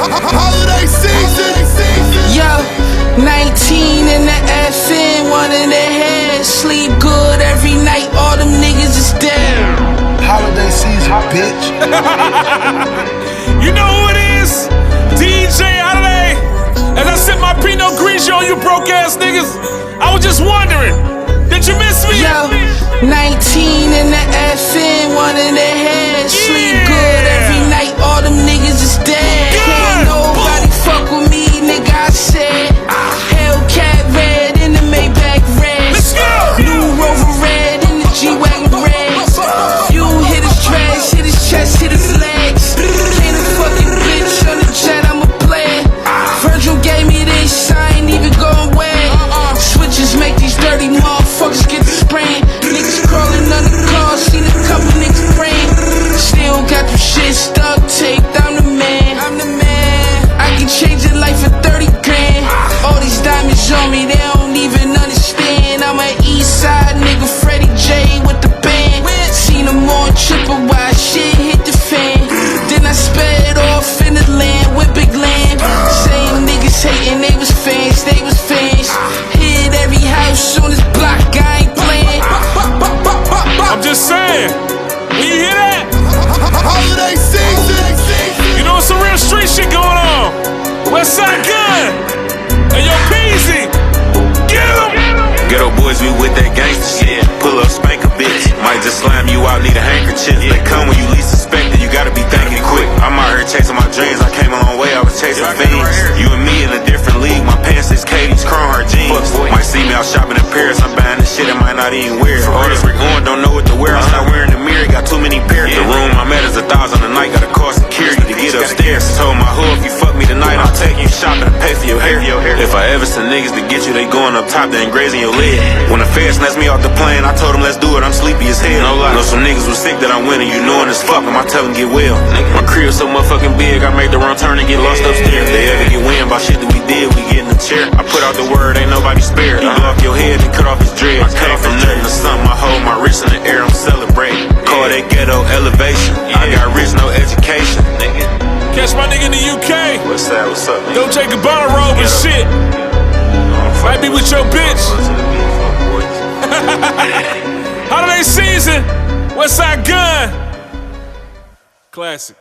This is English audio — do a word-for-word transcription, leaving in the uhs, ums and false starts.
Holiday season. Yo, nineteen in the F N, one in the head. Sleep good every night, all them niggas is dead. Holiday season, bitch. You know who it is? D J Holiday. As I sip my Pinot Grigio on you broke ass niggas, I was just wondering, did you miss me? Yo, nineteen in the F N, one in the head. Sleep good every night, all them niggas is dead. Can't nobody fuck with me, nigga, I said. Hellcat red in the Maybach red. Let's go! New Rover red in the G-Wagon red. You hit his trash, hit his chest, hit his legs. Can't a fucking bitch on the jet, I'm a player. Virgil gave me this, I ain't even going wet. Switches make these dirty motherfuckers get the sprain. Niggas crawling under cars, seen a couple niggas brain. Still got them shit stuck taped, I'm the man. I'm the man. I can change your life for thirty grand. All these diamonds on me, they don't even understand. I'm an east side nigga, Freddie J with the band. Seen them on Chippewa, shit hit the fan. Then I sped off in the land with big land. Same niggas hating, they was fans, they was fans. Hit every house on this block, I ain't playing. I'm just saying, when you hear that, Holiday season. you know some real street shit going on. Westside Gun, and yo Peasy, get him. Ghetto boys, we with that gangsta shit. Pull up, spank a bitch. Might just slam you out, need a handkerchief. They come when you least suspect it, you gotta be thinking quick. I'm out here chasing my dreams, I came a long way, I was chasing fiends. You and me in a different league, my pants is Katie's, Chrome Heart jeans. Might see me out shopping in Paris, I'm buying this shit, I might not even wear it. All this we're going, don't know what to wear, I'm not wearing the mirror, got too many pairs. The room I'm at is a thousand a night, gotta call security to get upstairs. Told my hoe, if you fuck me tonight, I'll take you shopping and pay for your hair. If I ever send niggas to get you, they going up top, they ain't grazing your leg. When the feds snatched me off the plane, I told them let's do it, I'm sleepy as hell. No lie. Know some niggas was sick that I'm winning, you knowing as fuck them, I tell them get well. My crib so motherfucking big, I make the wrong turn and get lost upstairs. They ever get wind about shit that we did, we get in the chair. I put out the word, ain't nobody spared. He blow off your head and cut off his dread. I came from nothing to something, I hold my wrist in the air, I'm celebrating. Call that ghetto elevation, I got rich, no education. Catch my nigga in the U K. What's that, what's up, nigga? Don't take a bar robe and shit. Might be with your bitch. Holiday season, Westside Gun. Classic.